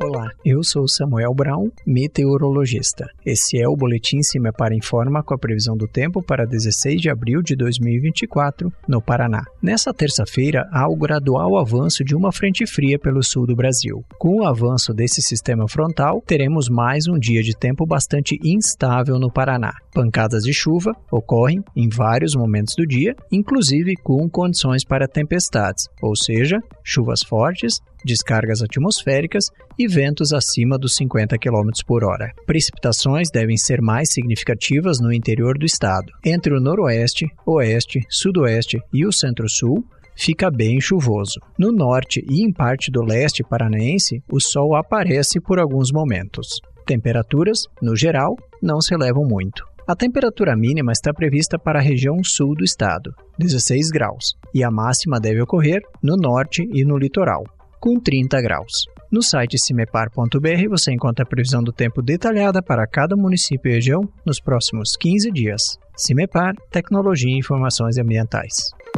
Olá, eu sou Samuel Brown, meteorologista. Esse é o Boletim CIMEPAR Informa com a previsão do tempo para 16 de abril de 2024, no Paraná. Nessa terça-feira, há o gradual avanço de uma frente fria pelo sul do Brasil. Com o avanço desse sistema frontal, teremos mais um dia de tempo bastante instável no Paraná. Pancadas de chuva ocorrem em vários momentos do dia, inclusive com condições para tempestades, ou seja, chuvas fortes, descargas atmosféricas e ventos acima dos 50 km por hora. Precipitações devem ser mais significativas no interior do estado. Entre o noroeste, oeste, sudoeste e o centro-sul, fica bem chuvoso. No norte e em parte do leste paranaense, o sol aparece por alguns momentos. Temperaturas, no geral, não se elevam muito. A temperatura mínima está prevista para a região sul do estado, 16 graus, e a máxima deve ocorrer no norte e no litoral, com 30 graus. No site cimepar.br você encontra a previsão do tempo detalhada para cada município e região nos próximos 15 dias. Cimepar, Tecnologia e Informações Ambientais.